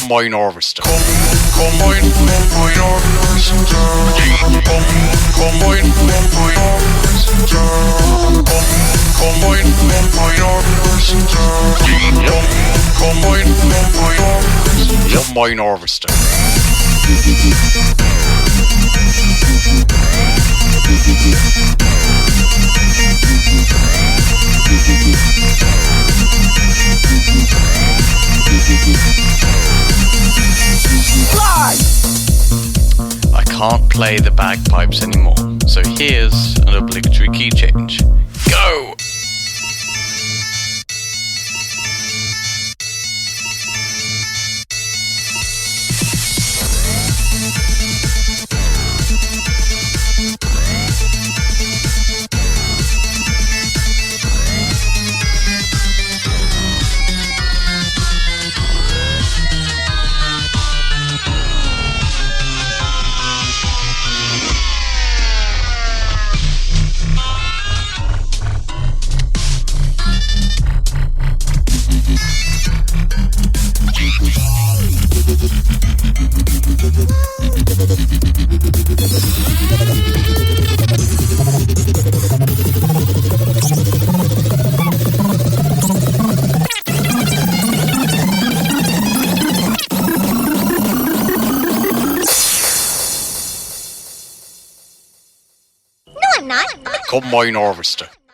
Combine harvester. Combine harvester. Combine harvester. Combine harvester. Combine harvester. Combine harvester. I can't play the bagpipes anymore, so here's an obligatory key change. Go! No, I'm not. Combine harvester.